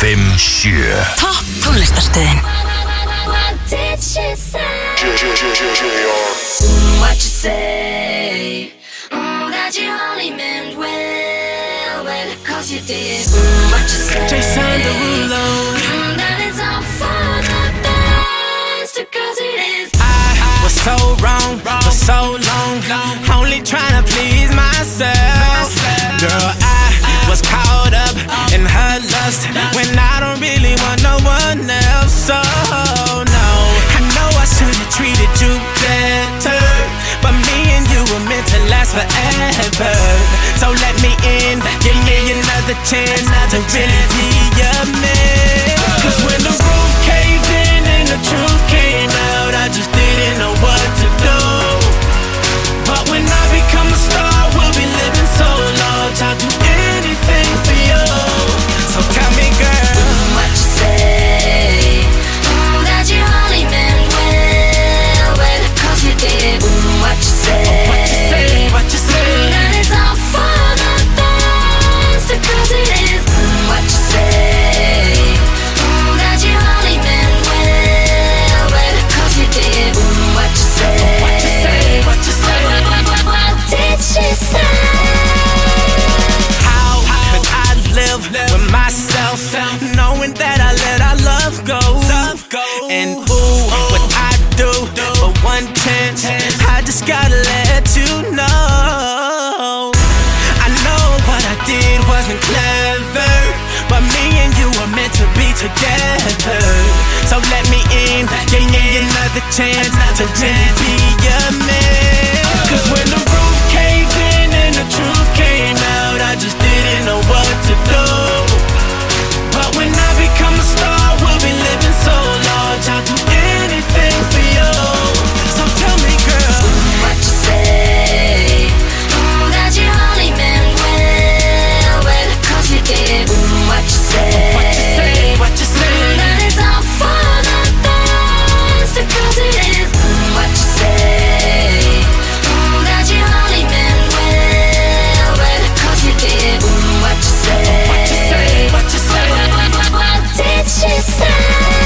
957 Topp tónlistarstöðin. What did she say? What you say? That you only meant well, cause you did. What you say? Jason Derulo. That it's all for the best, cause it is. I was so wrong for so long, only trying to please myself. Girl, I was caught up in her lust when I don't really want no one else. So no, I know I should have treated you better, but me and you were meant to last forever. So let me in, give me another chance to really be your man. Cause when the roof caved in and the truth came out, I just didn't know what to do. But when I become a star, we'll be living so large, I'll do anything for you. So tell me, girl, what you say? That you only meant well, cause you did. What you say? what you say, what you say? That it's all for the best, cause it is. What you say? That you only meant well, cause you did. What you say? What you say, what you say? What did she say? How could I live with myself, knowing that I let our love go? And ooh, what I do for 1/10, I just gotta let you know. I know what I did wasn't clever, but me and you were meant to be together. So let me in, give me another chance to really be your man. Cause when the roof caved in and the truth came out, I just didn't know what to do. But when I become a star, we'll be living so large, I'll do anything for you. So tell me, girl, what you say? That you only meant well, cause you did. What you say? what you say, what you say? That it's all for the best, cause it is. What you say? That you only meant well, cause you did. What you say? What you say, what you say? What did she say?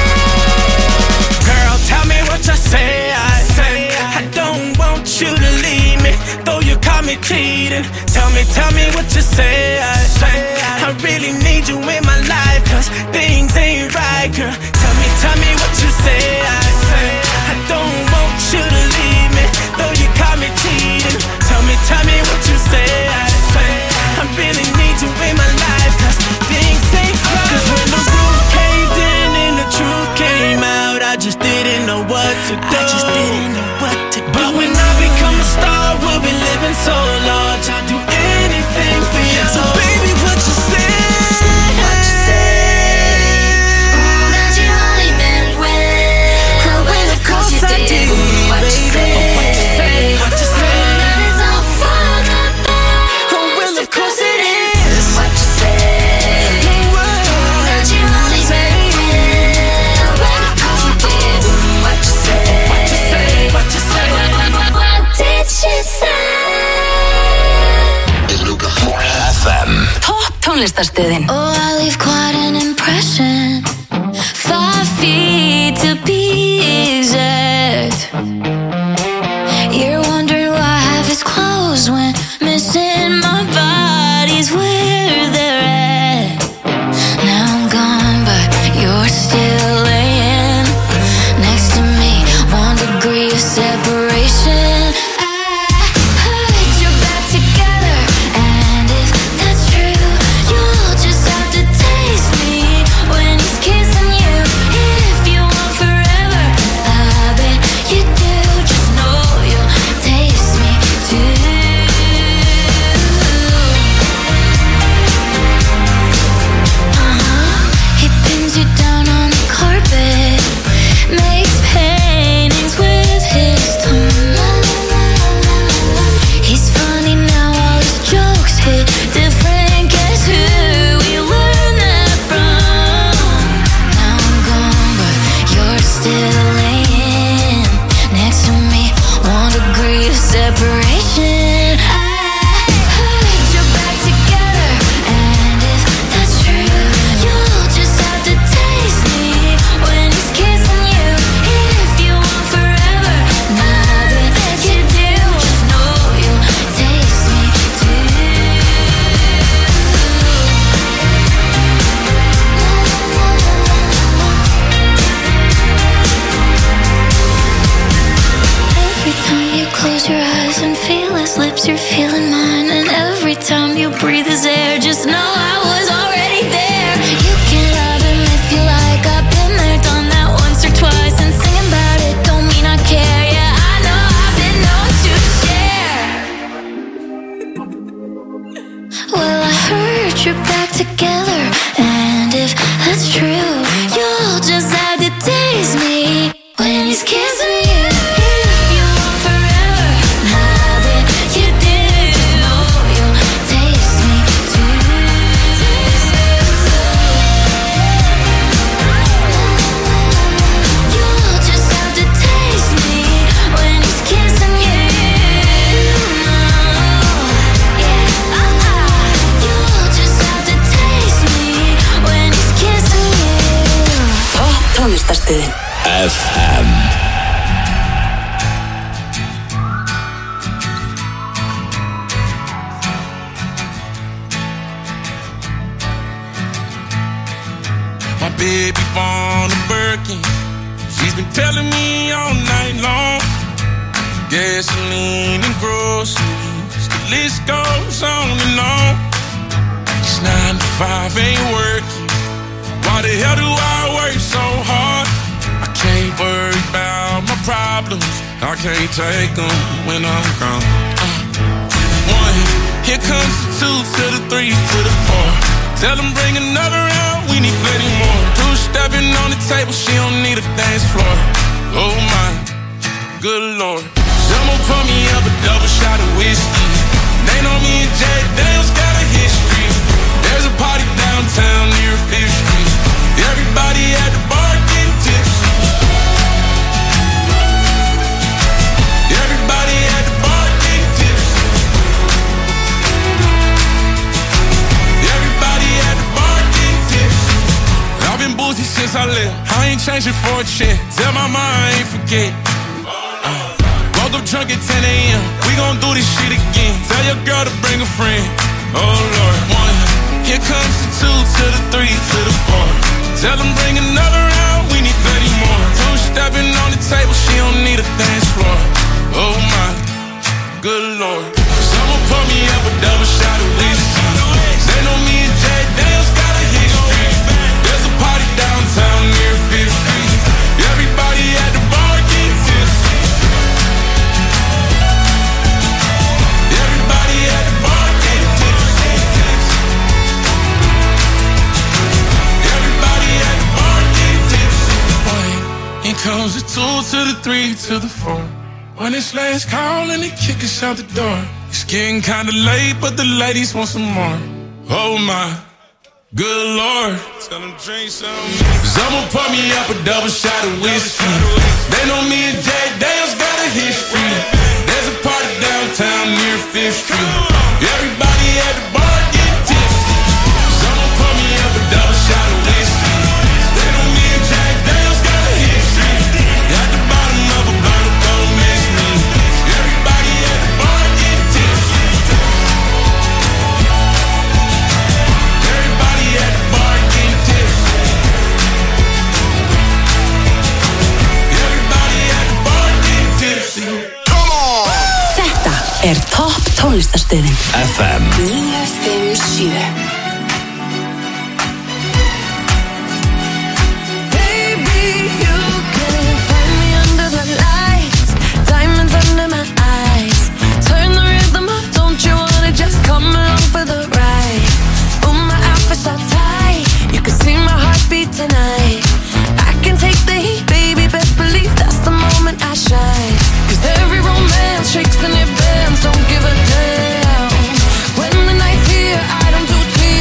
Girl, tell me what you say. I don't want you to leave me, though you caught me cheating. Tell me what you say. I really need you in my life, cause things ain't right, girl. Tell me what you say. I don't want you to leave me, though you caught me cheating. Tell me what you say. I really need you in my life, cause things ain't right. Cause when the roof caved in and the truth came out, I just didn't know what to do. But when I become a star, we'll be living so large, I'll do anything for you. So baby, what you say? What you say? That you only meant well, of course you did. What you say? What you say? What you say? That it's all for the best. Oh, well, of course it is. What you say? That you only meant well, of course you did. What you say? What you say? What you say? What did she say? FM Topp tónlistarstöðin. Oh, I leave quite an impression. 5 feet to be exact. You're wondering why half is closed when missing my body's where they're at. Now I'm gone, but you're still laying next to me. 1 degree of separation. Put your back together, and if that's true, you'll just have to taste me close your eyes and feel his lips, you're feeling mine. And every time you breathe his air, just know I was already there. You can love him if you like, I've been there, done that once or twice. And singing about it don't mean I care. Yeah, I know I've been known to share. Well, I heard you're back together, and if that's true, you'll just have to taste me when he's kissing you. If you want forever, now that you do, you'll taste me too. Taste me too. You'll just have to taste me when he's kissing you. Yeah, you'll just have to taste me when he's kissing you. Tónlistarstöðin FM. My baby born a Birkin. She's been telling me all night long. Gasoline and groceries, the list goes on and on. It's 9 to 5, ain't working. Why the hell do I work so hard? I can't worry about my problems. I can't take them when I'm gone. 1, here comes the 2 to the 3 to the 4. Tell them bring another round, we need plenty more. 2 stepping on the table, she don't need a dance floor. Oh my, good lord. Someone pour me up a double shot of whiskey. They know me and Jay Daniels got a history. There's a party downtown near 5th Street. Everybody at the bar getting tipsy. Everybody at the bar getting tipsy. Everybody at the bar getting tipsy. I've been boozy since I left. I ain't changing for a check. Tell my mom I ain't forget. Woke up drunk at 10 a.m. We gon' do this shit again. Tell your girl to bring a friend. Oh Lord. 1, here comes the 2 to the 3 to the 4. Tell them bring another round, we need plenty more. 2 stepping on the table, she don't need a dance floor. Oh my, good lord. Someone pour me up a double shot of whiskey. They know me and Jay Daniels got a history. There's a party downtown near 5th Street. Everybody at the bar getting tipsy. Everybody at the bar getting tipsy. Everybody at the bar getting tipsy. Here comes the 2 to the 3 to the 4. When it's last call and they kick us out the door. It's getting kinda late, but the ladies want some more. Oh my, good lord. Tell them drink some. Someone pour me up a double shot of whiskey. They know me and Jay Daniels got a history. There's a party downtown near 5th Street. Everybody at the bar getting tipsy. Someone pour me up a double shot of whiskey. They know me and Jay Daniels got a history. At the bottom of a bottle, don't miss me. Everybody at the bar getting tipsy. Everybody at the bar getting tipsy. Everybody at the bar getting tipsy. Come on! Þetta topp tónlistarstöðin FM 957. Tonight I can take the heat, baby, best believe that's the moment I shine. 'Cause every romance shakes and it bends, don't give a damn. When the night's here, I don't do tears.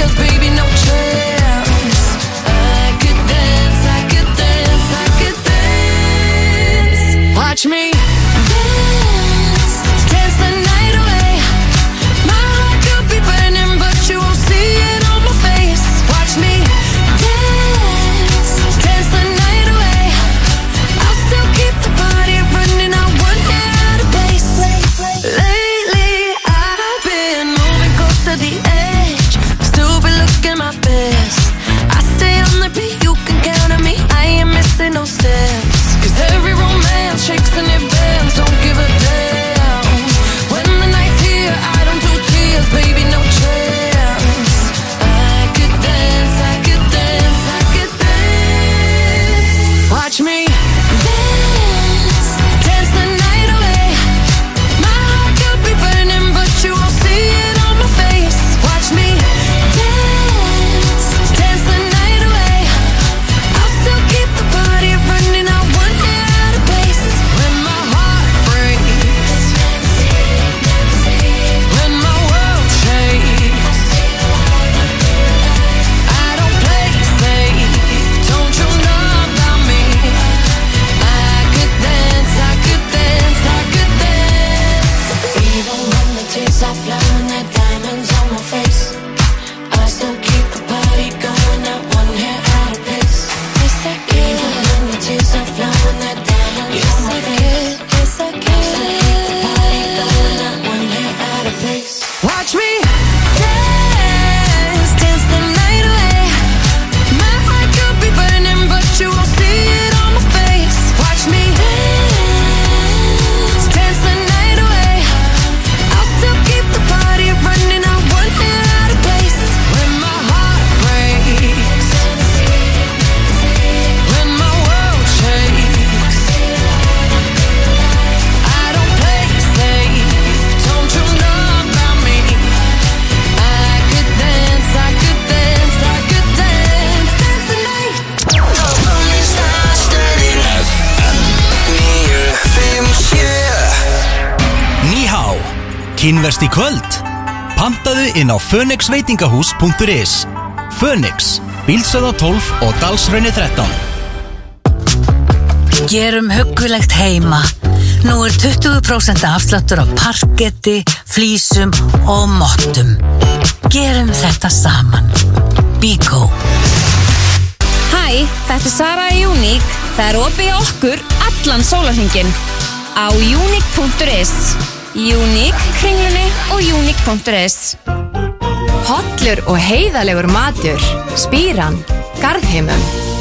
Kínverst í kvöld? Pantaðu inn á phoenixveitingahús.is. Phoenix, Bílsöða 12 og Dalsrauni 13. Gerum huggulegt heima. Nú 20% afsláttur á parketti, flísum og mottum. Gerum þetta saman. Bíkó. Hæ, þetta Sara í Unique. Það opið hjá okkur allan sólarhringinn. Á unique.is. Unique, Kringlunni og unique.is. Hollur og heiðalegur matur. Spíran, Garðheimum.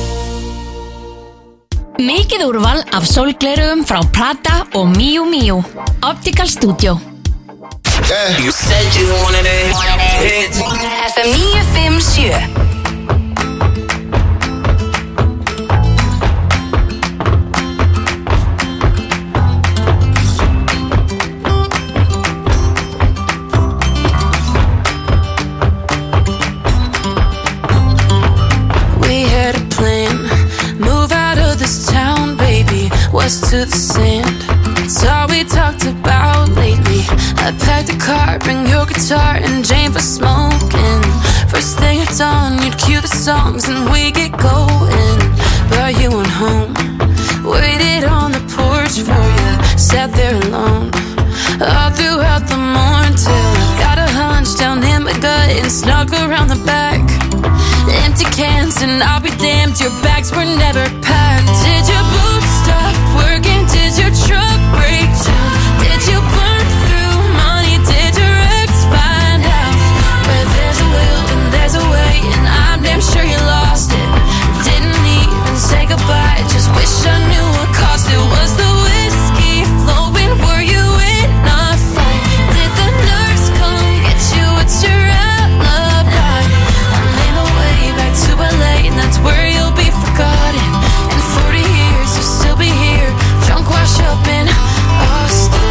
Mikið úrval af sólglerugum frá Prada og Miu Miu. Optical Studio. You said you wanted it. FM 957. West to the sand. It's all we talked about lately. I packed a car, bring your guitar and Jane for smoking. First thing at dawn, you'd cue the songs and we get going. But you went home, waited on the porch for you, sat there alone all throughout the morning till I got a hunch down in my gut and snuck around the back. Empty cans and I'll be damned, your bags were never packed. Did your boots stop working? Did your truck break down? Did you burn through money? Did your ex find out? Where there's a will and there's a way, and I'm damn sure you lost it. Didn't even say goodbye, just wish I knew what cost it. Was the whiskey flowing? Were you in a fight? Did the nurse come get you? What's your alibi? I'm in a way back to LA, and that's where you'll be forgotten. In 40 years you'll still be here, drunk, wash up in Austin.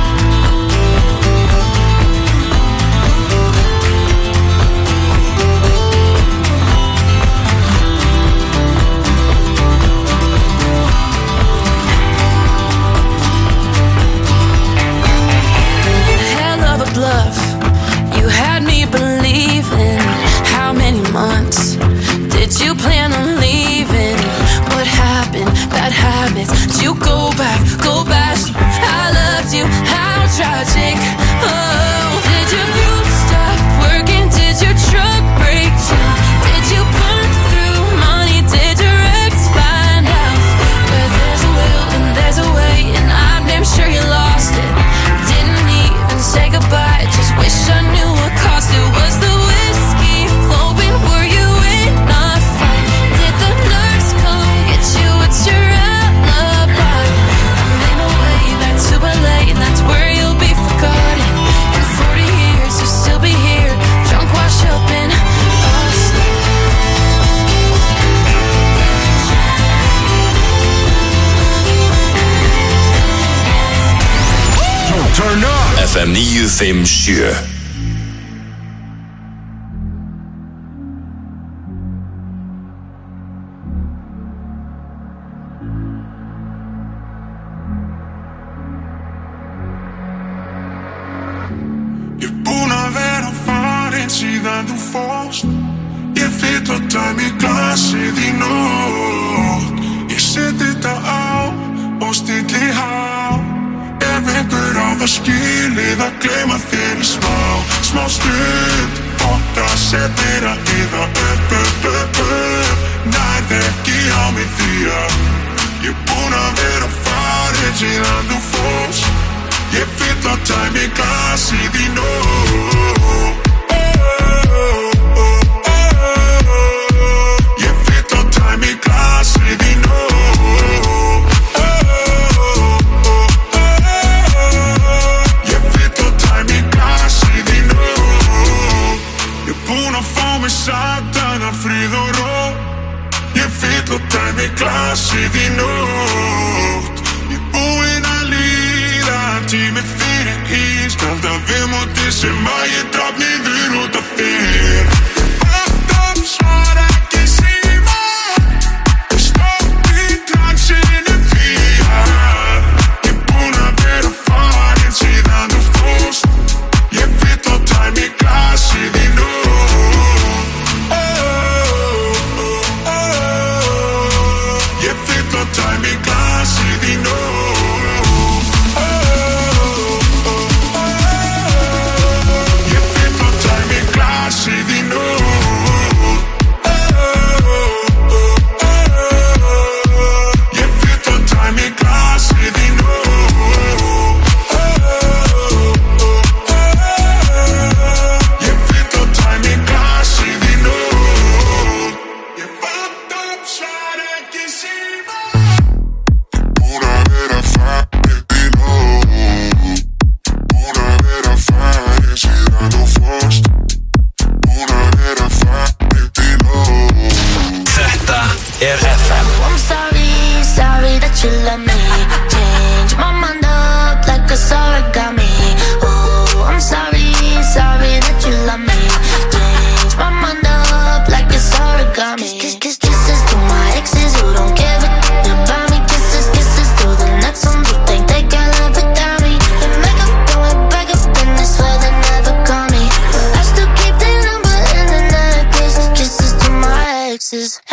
Hell of a bluff, you had me believing. How many months did you plan on leaving? What happened? Bad habits. Did you go back? Go back. I loved you. How tragic. Oh, did your boots stop working? Did your truck break down? Did you burn through money? Did your ex find out? Where there's a will and there's a way, and I'm damn sure you lost it. Didn't even say goodbye, just wish I knew what cost it. Was the whiskey flowing? Were you in a fight? Did the nurse come get you? What's your alibi? I'm in a way back to LA, and that's where you'll be forgotten. In 40 years you'll still be here, drunk, wash up in Austin. Turn up. FM 957. Ég búin að vera farin síðan þú fórst. Ég fyll og dæmi glasið í nótt. Ég set þetta á og stilli há. Ef einhver á það skilið að gleyma þér í smá stund. Ótt að setja yða upp. Nærð ekki á mig því að ég búin að vera farin síðan þú fórst. Ég fyll og dæmi glasið í nótt. Ég fyll og dæmi glasið í nótt. Ég fyll og dæmi glasið í nótt. Ég búin að fá mig satana frið og ró. Ég fyll og dæmi glasið í nótt. Ég búin að líða tími fyrir ískald af viðmóti sem að ég draf niður út af þér. Alltaf svara ekki síma, stopp í transinu því að ég búin að vera farin síðan þú fórst.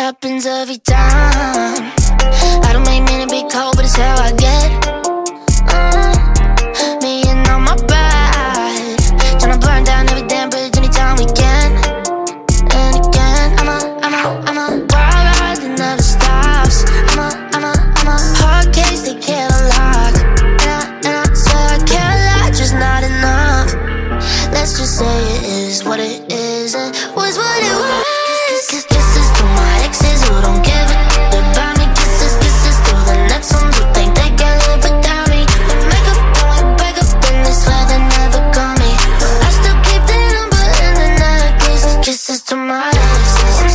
happens every time. I don't make men to be cold, but it's how I get. Me and all my pride, tryna burn down every damn bridge anytime we can. And again, I'm a wild ride that never stops. I'm a hard case they can't unlock. And I swear I can't lie, just not enough. Let's just say it is what it is and was what it was. Kisses to my exes who don't give a about me. Kisses to the next ones who think they can live without me. We make up and we break up and they swear they never call me. But I still keep the number in the necklace. Kisses to my exes. I'm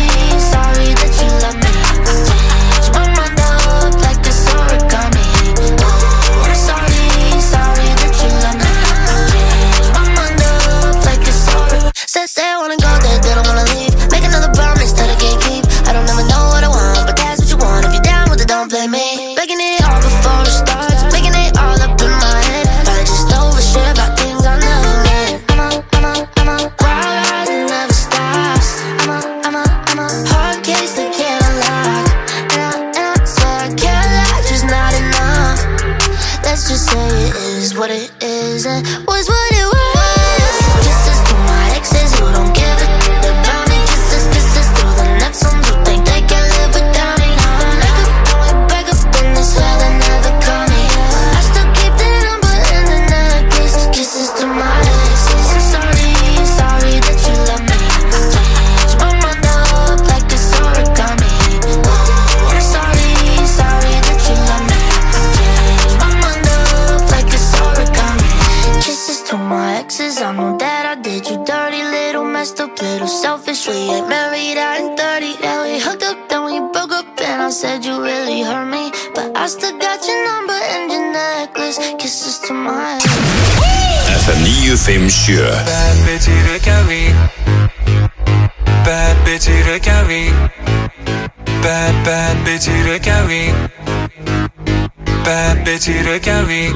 sorry that you love me. Change my mind up like it's origami. Oh, I'm sorry that you love me. Change my mind up like it's origami. Say I wanna go there, they don't wanna leave. Make another promise that I can't keep. I don't ever know what I want, but that's what you want. If you're down with it, don't blame me. Making it all before it starts, making it all up in my head. I just overshare about things I never meant. I'm a wild ride that never stops. I'm a hard case that can't unlock. And I swear I can't lie, just not enough. Let's just say it is what it is and was what it was. Kisses to my exes who don't give a about me. Kisses to the next ones who think they can live without me. Make up and we break up and they swear they never call me. I still keep the number in the necklace. Kisses to my exes. I'm sorry that you love me. Change my mind up like it's origami. Oh, I'm sorry that you love me. Change my mind up like it's origami. Kisses to my exes. I know that I did you dirty, little messed up, little selfish. We ain't married, I ain't 30. Yeah, we hooked up, then we broke up, and I said you really hurt me, but I still got your number and your necklace. Kisses to my FM 957. Bad bitch í Reykjavík. Bad bitch í Reykjavík. Bad bitch í Reykjavík. Bad bitch í Reykjavík.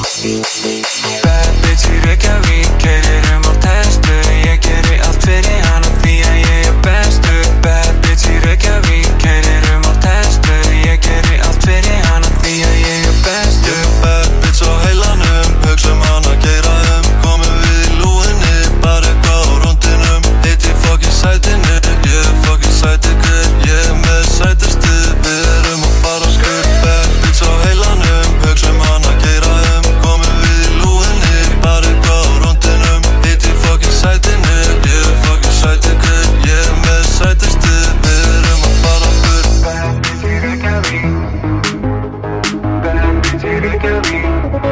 Bad bitch í Reykjavík. Keyrir á testu. Ég geri allt fyrir hana því að ég bestur. Bad bitch í Reykjavík. Keyrir á testu. Ég geri allt fyrir hana því að ég bestur. Bad bitch á heilanum, hugsa hana keyra komum við í lúinni, bara eitthvað á rúndinum. Heiti fucking sætinu, ég fucking sæti hver, ég með sætustu. Við erum að fara skur. Bad bitch á heilanum, hugsa hana keyra komum við í lúinni, bara eitthvað á rúndinum. Heiti fucking sætinu, ég fucking sæti hver, ég með sætustu. Við erum að fara skur. Bad bitch í Reykjavík. Bad bitch í Reykjavík.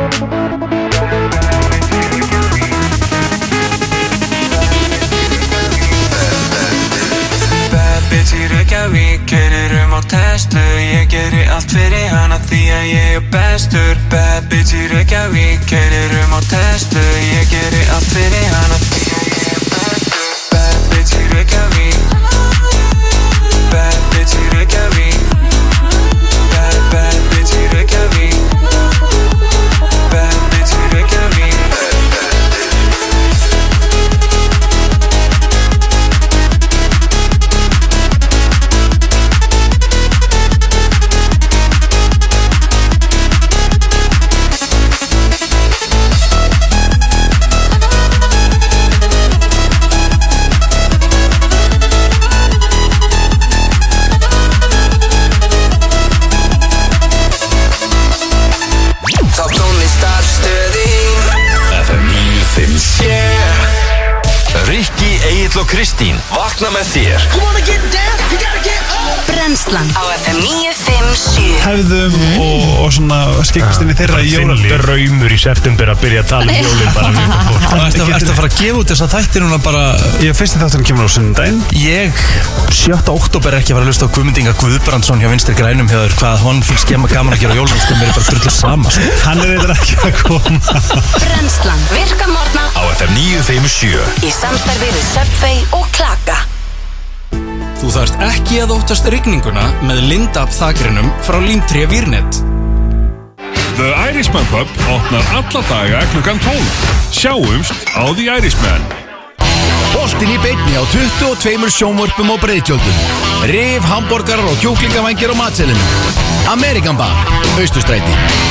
Bitch í Reykjavík, keyrir á testu. Ég geri allt fyrir hana því að ég bestur. Bad bitch í Reykjavík, keyrir á testu. Ég geri allt fyrir hana því að ég bestur. Bad bitch í Reykjavík. Bad bitch í Reykjavík. Bad bitch í Reykjavík. Bad bitch í Reykjavík. Rikki, Egill og Kristín vakna með þér. Brennslan á FM 957. Hefðum og svona skikast inn í þeirra jólin. Draumur í september að byrja að tala um jólin bara mjög. Ertu að fara að gefa út þess að þættir núna bara? Ég fyrsti þátturinn kemur á sunnudaginn. Ég 7. október er ekki að fara að hlusta á Guðmund Inga Guðbrandsson hjá Vinstri grænum hjá þér. Hvað hann finnst gaman að gera á jólunum, sko, mér er bara drullið sama. Hann er eitthvað ekki að koma. Brennslan virka morgna Á FM 957. í samstarfi við Subway og Klaka. Þú þarft ekki að óttast rigninguna með Lindab þakrinum frá Límtré Vírnet. The Irishman Pub opnar alla daga klukkan 12. Sjáumst á The Irishman. Boltinn í beinni á 22 sjónvörpum og breiðtjöldum. Rif, hamborgarar og kjúklingavængir á matselinu. Amerikan Bar, Austurstræti.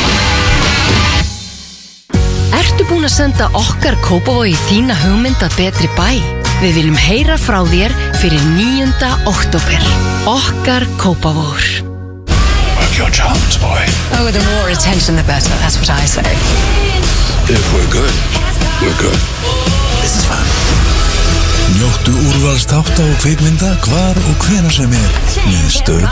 Ertu búin að senda okkar Kópavogi þína hugmynd að betri bæ? Við viljum heyra frá þér fyrir 9. október. Okkar Kópavogur. Work your charms, boy. Oh, the more attention the better, that's what I say. If we're good, we're good. This is fun. Njóttu úrvalst þátta og kvikmynda hvar og hvenær sem með Stöð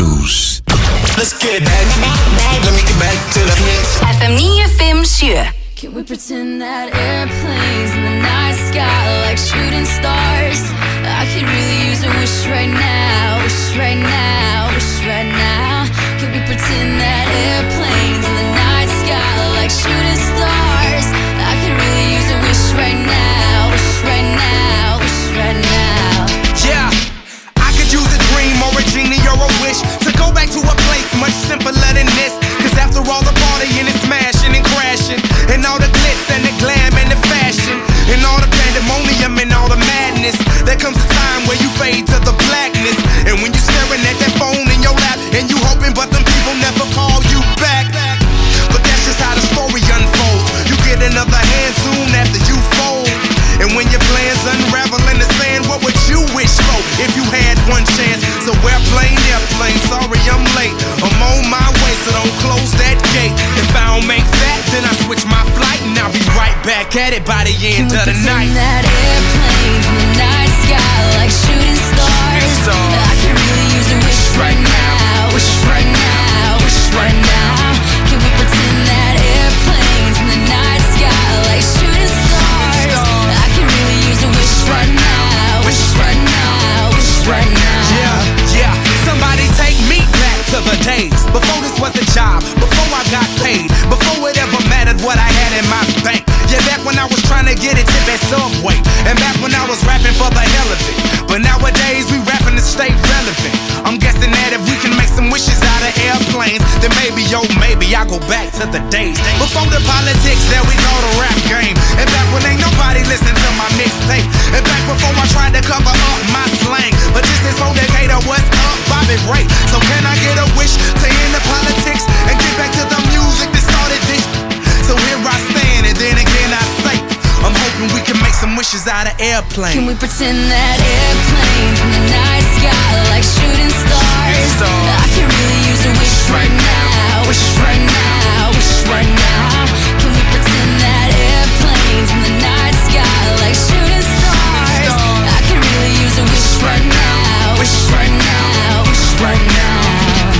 2+. Let's get back, let me get back to the hits. FM 957. Can we pretend that airplanes in the night sky like shooting stars? I could really use a wish right now, wish right now, wish right now. Can we pretend that airplanes in the night sky like shooting stars? I could really use a wish right now, wish right now, wish right now. Yeah, I could use a dream or a genie or a wish to go back to a place much simpler than this. Cause after all the partying and smashing and crashing, and all the glitz and the glam and the fashion, and all the pandemonium and all the madness, there comes a time where you fade to the blackness. And when you're staring at that phone in your lap, and you hoping but them people never call you back. But that's just how the story unfolds. You get another hand soon after you fold. And when your plans unravel in the sand, what would you wish for if you had one chance? So airplane, sorry I'm late. I'm on my way, so don't close that gate. If I don't make that, then I switch my flight, and I'll be right back at it by the end of the night. Can we pretend that airplanes in the night sky like shooting stars? I could really use a wish right now, wish right now, wish right now. Can we pretend that airplanes in the night sky like shooting stars? I could really use a wish right now, wish right now, wish right now. Yeah, somebody take me back to the days before this was a job, before I got paid, before it ever mattered what I had in my bank. Yeah, back when I was trying to get a tip at Subway, and back when I was rapping for the hell of it. But nowadays we rapping to stay relevant. I'm guessing that if we can make some wishes out of airplanes, then maybe, oh maybe I'll go back to the days before the politics that we call the rap game. And back when ain't nobody listened to my mixtape. And back before I tried to cover up my slang. But this is for Decatur, what's up, Bobby Ray? So can I get a wish to end the politics and get back to the music that started this? So here I stand, and then again I say, I'm hoping we can make some wishes out of airplanes. Can we pretend that airplanes in the night sky like shooting stars? I could really use a wish right now, wish right now, wish right now. Can we pretend that airplanes in the night sky like shooting stars? I could really use a wish right now, wish right now, wish right now.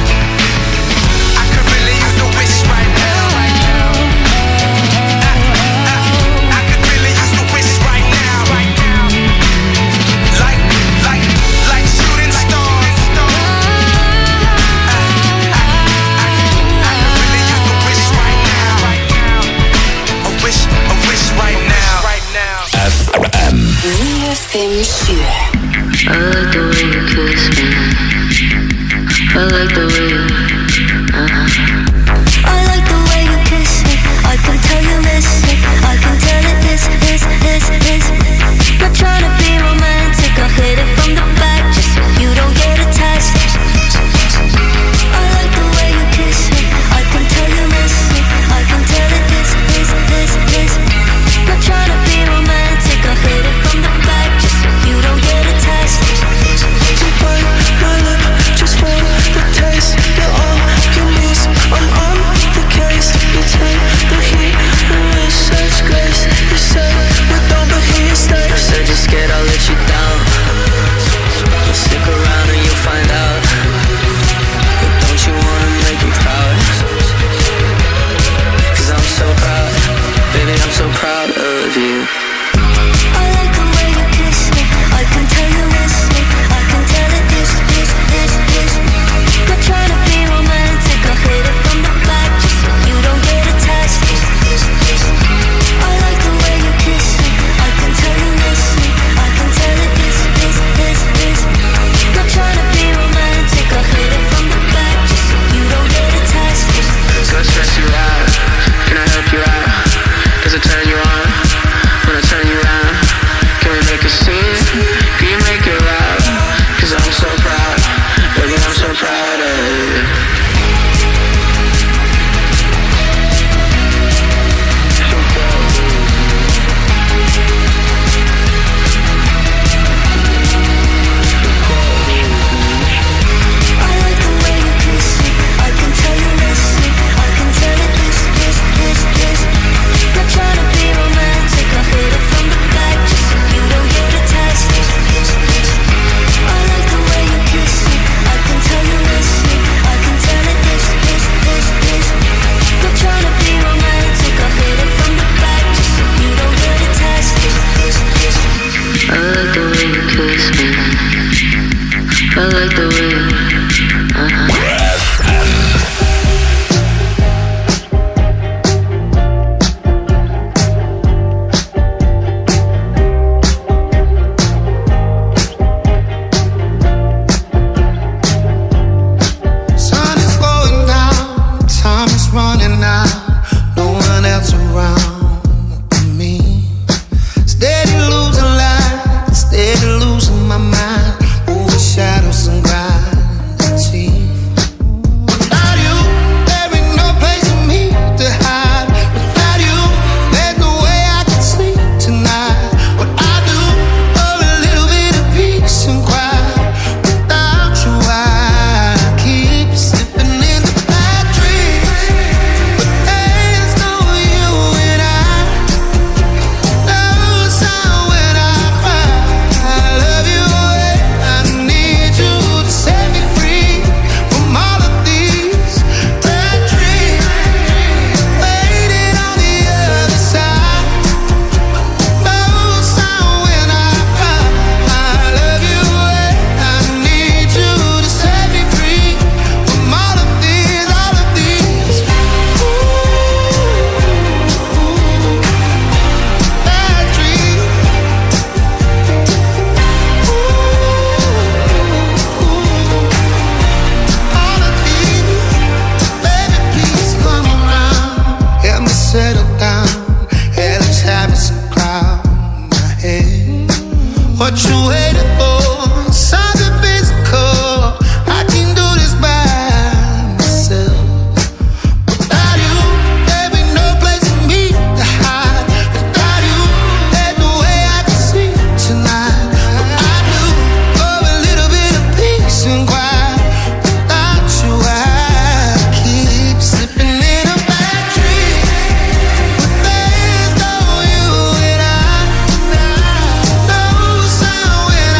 I could really use a wish right now. FM 957. I like the way you kiss me. I like the way you I like the way you kiss me. I can tell you miss it. I can tell it is. Not trying to be romantic. I'll hit it from the back just so you don't get attached. I like the way you kiss me. I can tell you miss it. I can tell it is. Not trying to be romantic. I'll hit it from the back just so you don't get attached. You bite my lip just for the taste. You're all you need. I'm on the case. You take the heat and with such grace. You say we don't, but here you stay. I said you're scared I'll let you down. Well, stick around and you'll find out. But don't you wanna make me proud? Cause I'm so proud. Baby, I'm so proud of you. I like the way you kiss me. I can tell you miss me. I can tell it is. Not trying to be romantic. I'll hit it from the back just so you don't get attached. I like the way you kiss me. I can tell you miss me. I can tell it is. Not trying to be romantic. I'll hit it from the back just so you don't get attached. So I stress you out. Can I help you out? Does it turn you on? When I turn you around, can we make a scene? Can you make it loud? 'Cause I'm so proud, baby, I'm so proud of you. I like the way sun is going down, time is running out, no one else around me. Steady losing light, steady losing my mind, over shadows and gravity. Without you, there ain't no place for me to hide. Without you, there's no way I can sleep tonight. What I do for a little bit of peace and quiet. Without you, I keep slipping in the bad dreams. But there's no you and I. No sound when I cry. I love you, I need you to set me free from all of these bad dreams. Waiting on the other side. No sound when I cry. I love you, I need you to set me free from all of these bad dreams. All of these, baby, please come around. Help me settle down. Yeah, let's have some cloud in my head. What you waiting for? Something physical. I can do this by myself. Without you, there ain't no place for me to hide. Without you, there's no way I can sleep tonight. What I do for a little bit of peace and quiet. Without you, I keep slipping in a bad dream. But there's no you and I. No sound when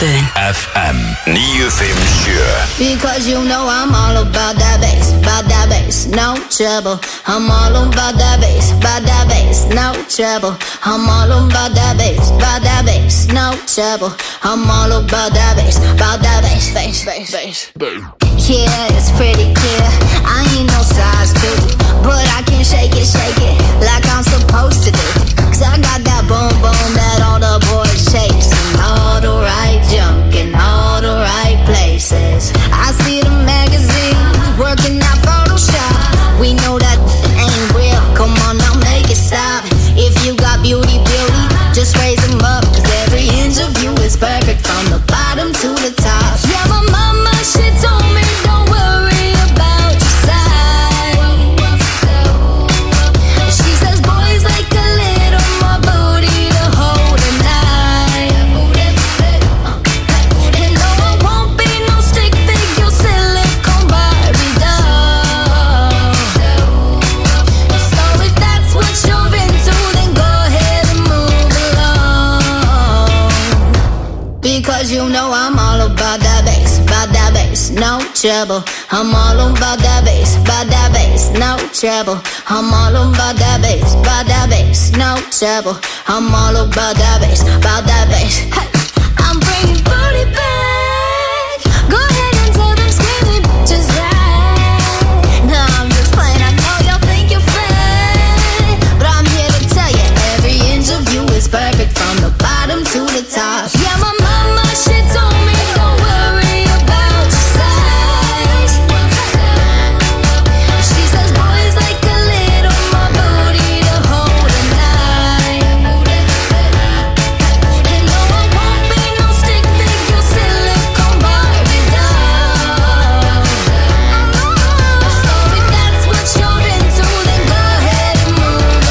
Tónlistarstöðin FM 957. Because you know I'm all about that bass, no trouble. I'm all about that bass, no trouble. I'm all about that bass, no trouble. I'm all about that bass, bass. Yeah, it's pretty clear. I ain't no size 2, but I can shake it like I'm supposed to do. Cause I got that boom boom that all the boys chase, and all the right junk in all the right places. I see the magazines working out Photoshop. We know that ain't real. Come on now, make it stop. If you got beauty, just raise them up. Cause every inch of you is perfect from the bottom to the top. Yeah, my mama, she told me don't worry about your size. She says boys like a little more booty to hold at night. And no, I won't be no stick figure silicone Barbie doll. So if that's what you're into, then go ahead and move along. Because you know I'm all about that bass, no trouble. I'm all about that bass, no trouble. I'm all about that bass, no trouble. I'm all about that bass, Hey, I'm bringing booty back. Go ahead and tell them skinny bitches that. No, I'm just playing. I know y'all think you're fat, but I'm here to tell you every inch of you is perfect from the bottom to the top. Yeah, my mama, she told me don't worry about your size. She says boys like a little more booty to hold at night. And no, I won't be no stick figure silicone Barbie doll. So if that's what you're into, then go ahead and move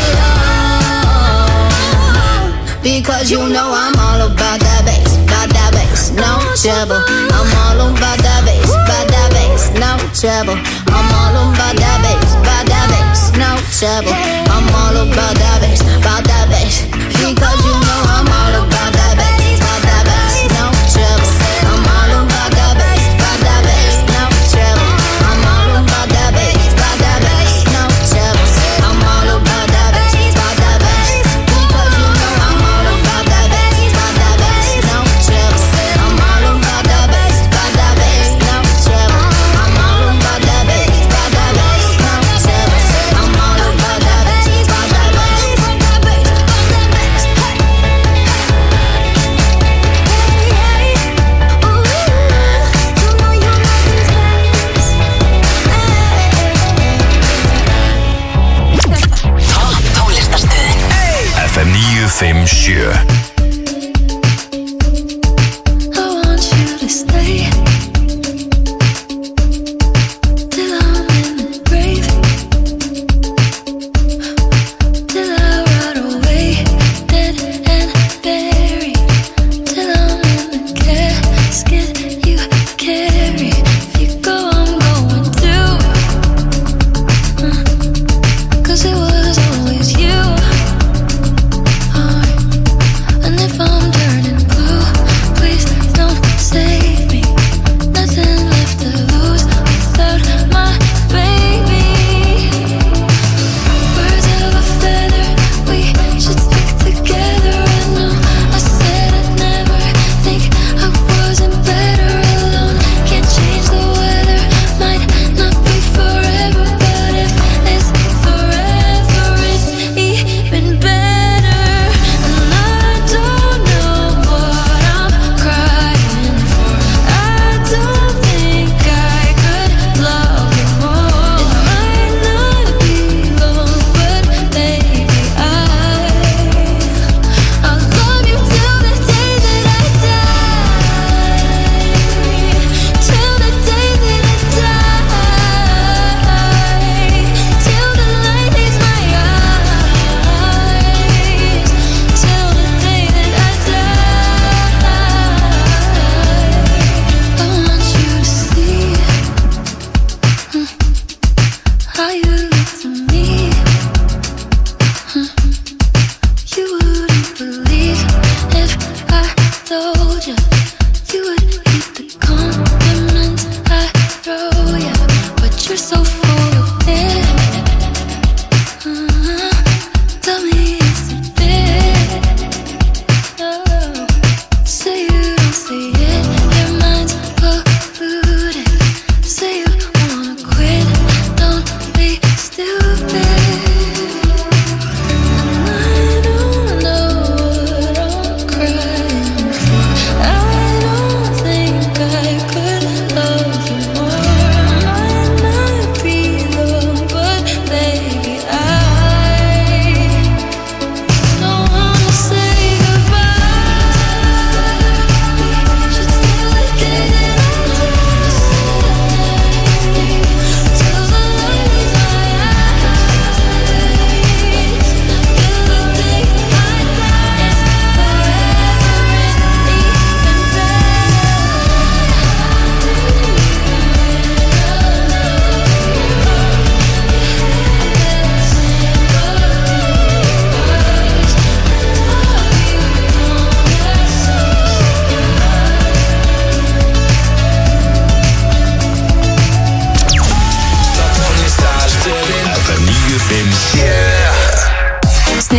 along. Because you know I'm all about that bass, no trouble. I'm all about that bass, no trouble. I'm all about that bass, no trouble. I'm all about that bass, because you know I'm all about that bass, no trouble. I'm all about that bass, no trouble. I'm all about that bass, no trouble. I'm all about that bass, because you know I'm all about that bass, no trouble. I'm all about that bass, no trouble. I'm all about that bass, no trouble. I'm all about that bass, Tónlistarstöðin FM 957. I want you to stay till I'm in the grave, till I rot away, dead and buried, till I'm in the casket you carry. If you go, I'm going too, 'cause it was always you. I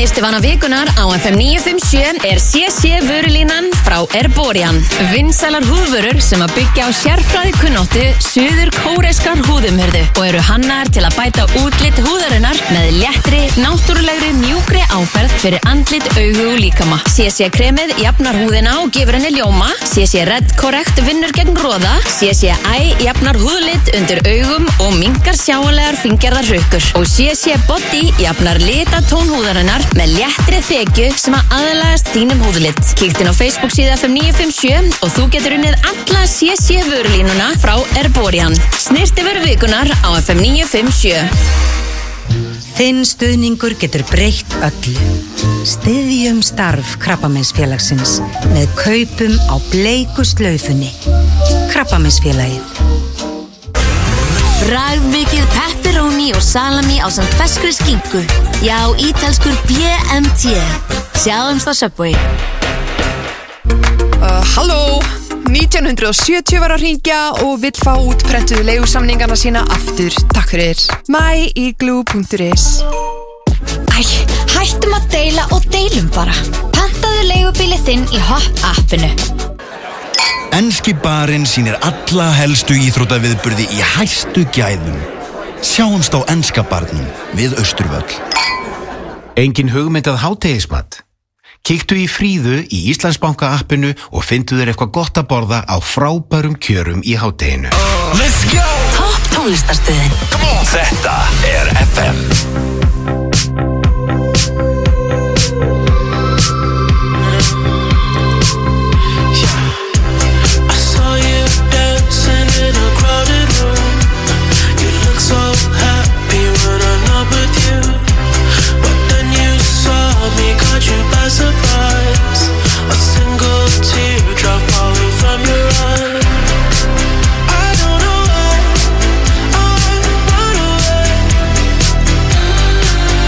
Snyrtivana vikunar á FM 957 er CC vörulínan frá Erborian. Vinsælar húðvörur sem að byggja á sérfræði kunnáttu suður kóreskar húðumhörðu og eru hannaðar til að bæta útlit húðarinnar með léttri, náttúrulegri, mjúkri áferð fyrir andlit, augu og líkama. CC kremið jafnar húðina og gefur henni ljóma. CC Red Correct vinnur gegn roða. CC Eye jafnar húðlit undir augum og minnkar sjáanlegar fíngerðar hrukkur. Og CC Body jafnar litatón húðarinnar með léttri þekju sem að aðlagast þínum húðlit. Kíktu inn á Facebook síðu FM 957 og þú getur unnið alla CC vörulínuna frá Erborian. Snyrtivöru vikunar á FM 957. Þinn stuðningur getur breytt öllu. Styðjum starf Krabbameinsfélagsins með kaupum á bleiku slaufunni. Krabbameinsfélagið. Bragðmikið pepperoni og salami ásamt ferskri skinku. Já, ítalskur BMT. Sjáumst á Subway. Halló, 1970 var að hringja og vill fá út prentuðu leigusamningana sína aftur. Takk fyrir. myigloo.is. Hættum að deila og deilum bara. Pantaðu leigubílið þinn í Hopp appinu. Enski barinn sýnir alla helstu íþróttaviðburði í hæstu gæðum. Sjáumst á enska barnum við Austurvöll. Engin hugmynd að hádegismat? Kíktu í Fríðu í Íslandsbanka appinu og fyndu þér eitthvað gott að borða á frábærum kjörum í hádeginu. Let's go! Topp tónlistarstöðin. Þetta er FM. Surprise, a single teardrop falling from your eye. I don't know why I run away.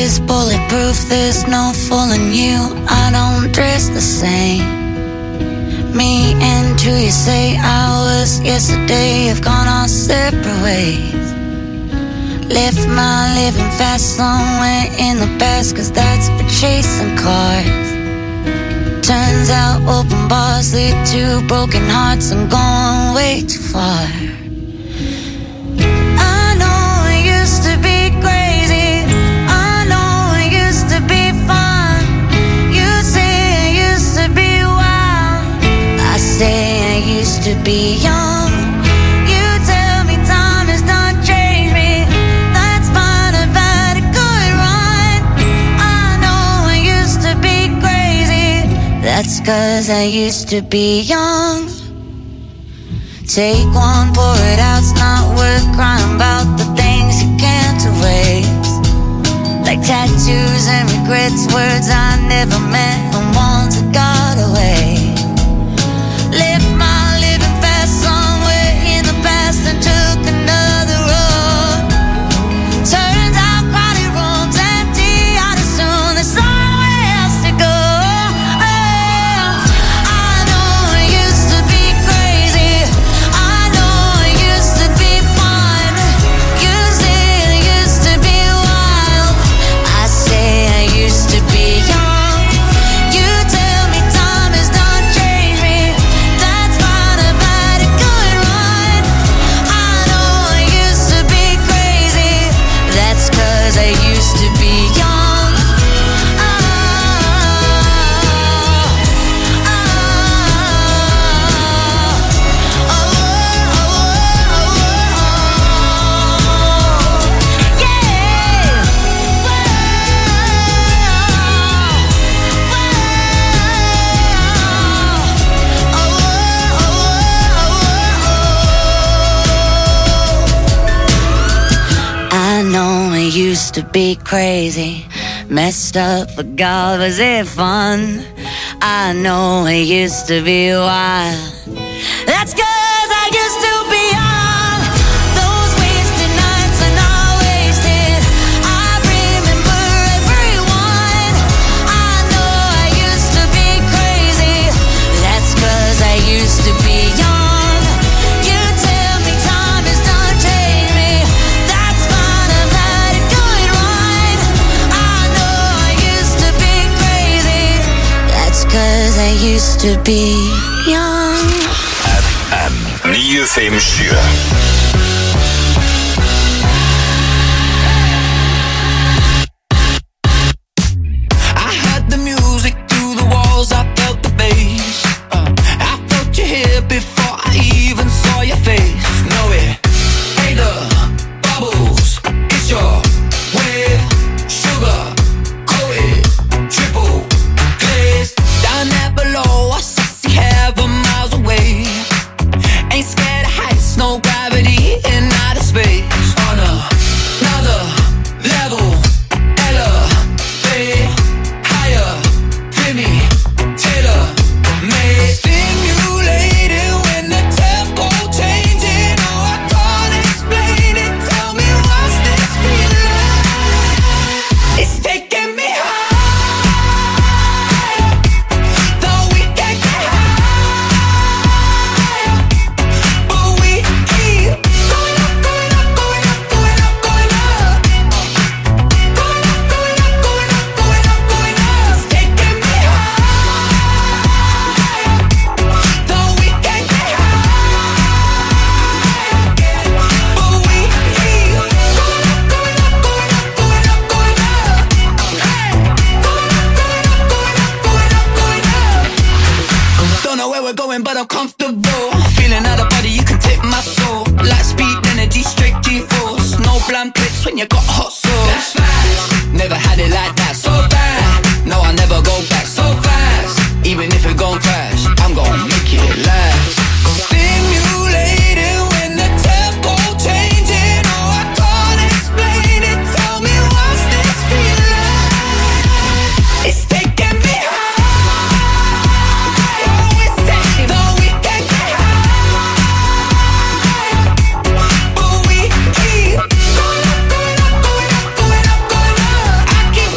is bulletproof, there's no fooling you. I don't dress the same. Me and who you say I was yesterday have gone our separate ways. Left my living fast somewhere in the past, cause that's for chasing cars. Turns out open bars lead to broken hearts. I'm going way too far. I know it used to be crazy, I know it used to be fun. You say it used to be wild, I say I used to be young. You tell me time has not changed me, that's fine, I've had a good run. I know I used to be crazy, that's cause I used to be young. Take one, pour it out, it's not worth crying about the things you can't erase. Like tattoos and regrets, words I never meant and ones that got away. Left my living fast somewhere in the past and took another road. Turns out crowded rooms empty out as soon, there's somewhere else to go. I know it used to be crazy, I know it used to be fun. You say it used to be wild, I say I used to be young. You tell me time has not changed me, that's fine, I've had a good run. I know I used to be crazy, that's cause I used to be young. I know it used to be crazy, messed up, but God, was it fun? I know it used to be wild, that's cause I used to be young. Those wasted nights are not wasted, I remember everyone. I know I used to be crazy, that's cause I used to be young. You tell me time has not changed me, that's fine, I've had a good run. I know I used to be crazy, that's cause I used to be young. FM 957. I heard the music through the walls, I felt the bass. I felt you here before I even saw your face. No, it ain't the bubbles, it's your wave. Sugar, coated, triple glazed. Down there below, I see heaven miles away. Ain't scared of heights, no gravity in outer space. On another level, elevate higher, feel me, tailor made. Stimulated when the tempo changing. Oh, I can't explain it. Tell me what's this feeling? It's taking me high. Though we can't get high, but we keep going up, going up, going up, going up, going up. Going up, going up, going up, going up, going up. It's taking me high. Though we can't get high, but we keep going up, going up, going up, going up, going up. Don't know where we're going, but I'm comfortable. Feeling out of body, you can take my soul. Light speed, energy, straight G-force. No bland plates when you got hot sauce. That's fast. Never had it like that, so bad. No, I'll never go back so fast. Even if it gon' crash, I'm gon' make it last. Stimulated when the tempo changing. Oh, I can't explain it. Tell me what's this feeling? It's taking me high. Oh, it's taking me. Though we can't get high, but we keep going up, going up, going up, going up, going up. I keep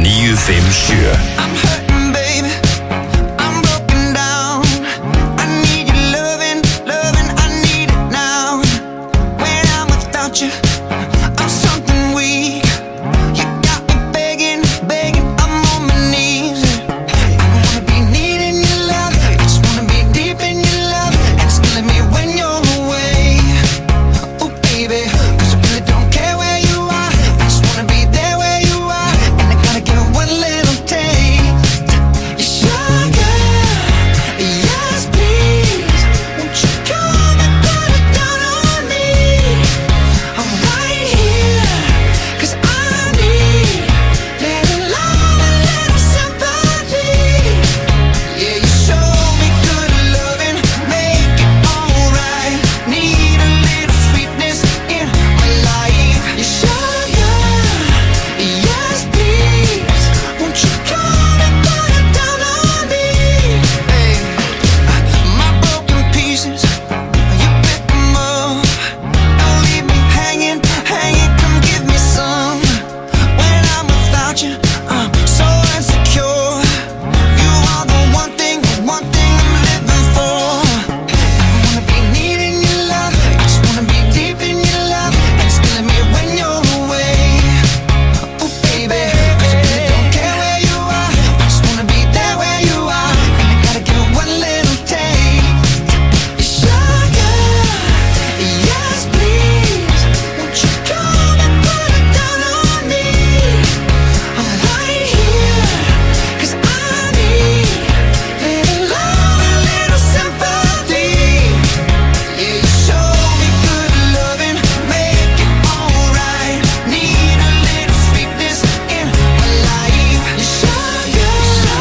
957. I'm hurting, baby. I'm broken down. I need your loving, I need it now. When I'm without you, I'm something weak. You got me begging, I'm on my knees. I wanna be needing your love, I just wanna be deep in your love, and it's killing me when you're away. Oh baby, 'cause I really don't care where you are, I just wanna be there where you are, and I gotta give one little taste. You're sugar, yes please. Won't you come and put it down on me? I'm right here, 'cause I need little love, a little sympathy. Yeah, you show me good loving, make it alright. Need a little sweetness in my life. You sugar, yes please. Won't you come and put it down on me? Hey, my broken pieces, you pick them up. Don't leave me hanging, come give me some. When I'm without you, I'm so insecure. You are the one thing I'm living for. I wanna be needing your love, I just wanna be deep in your love, and it's killing me when you're away. Oh baby, 'cause I really don't care where you are, I just wanna be there where you are, and I gotta give one little taste. You're sugar, yes please. Won't you come and put it down on me? I'm right here, 'cause I need little love, a little sympathy. Yeah, you show me good loving, make it alright. Need a little sweetness in my life. You sugar,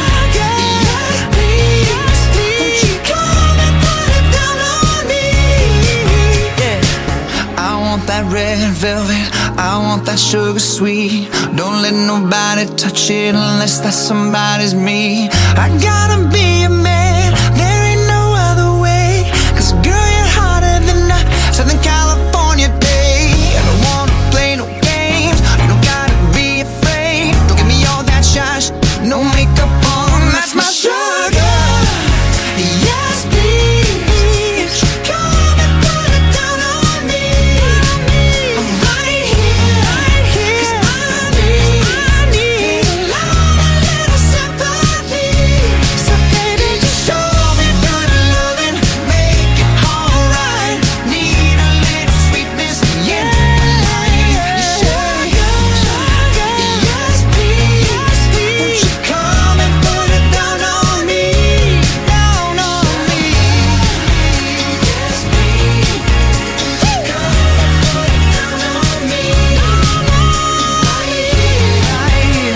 yes please. Won't you come and put it down on me? Yeah, I want that red velvet, I want that sugar sweet. Don't let nobody touch it unless that somebody's me. I gotta be a man, there ain't no other way. 'Cause girl, you're hotter than a Southern California day. I don't wanna play no games, you don't gotta be afraid. Don't give me all that shush, no makeup on, that's my sugar. Yes please. Come and put it down on me. I'm right here, 'cause I need love, a little sympathy. So baby, just show me good loving, make it alright. Need a little sweetness in my life. Sugar, yes please. Won't you come and put it down on me? Down on me. Yes please. Come and put it down on me. I need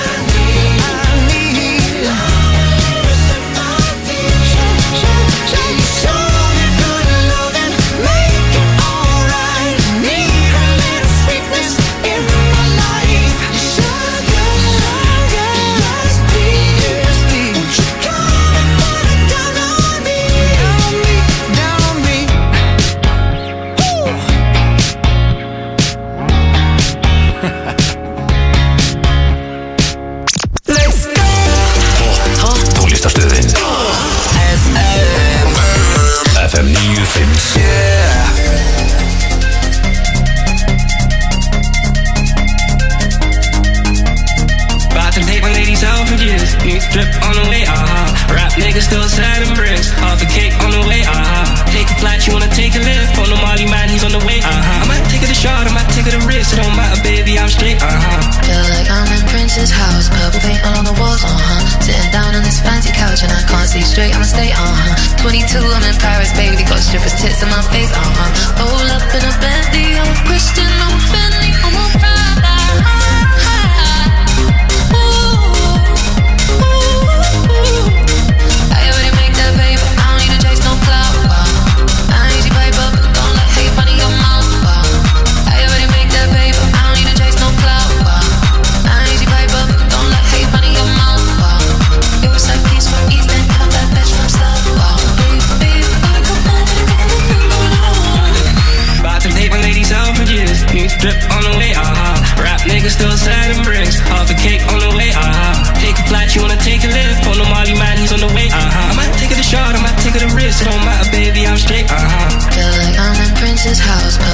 sympathy. You show me good loving, make it alright. Need a little sweetness in my life. Sugar, yes please. Won't you come and put it down on me? Down on me. Let's go. Tónlistarstöðin FM 957. About to take my ladies out for years. New drip on the way, Rap niggas still selling bricks. Half a cake on the way, Take a flight, you wanna take a lift. On the Molly man, he's on the way, I might take it a shot, I might take it a risk. It don't matter, baby, I'm straight, Feel like I'm in Prince's house, purple paint all on the walls, Sitting down on this fancy couch and I can't see straight, I'ma stay, 22, I'm in Paris, baby, got strippers' tits in my face, Roll up in a Bentley, I'm a Christian, I'm a Bentley, I'm a Prada. I already make that paper, I don't need to chase no clout, I need you pipe up, don't let hate run in your mouth, I already make that paper, I don't need to chase no clout, I need you pipe up, don't let hate run in your mouth, it was like peace from East End, got that bitch from South, About to take my ladies out for years. New drip on the way, Rap niggas still selling bricks. Half a cake on the way, his house.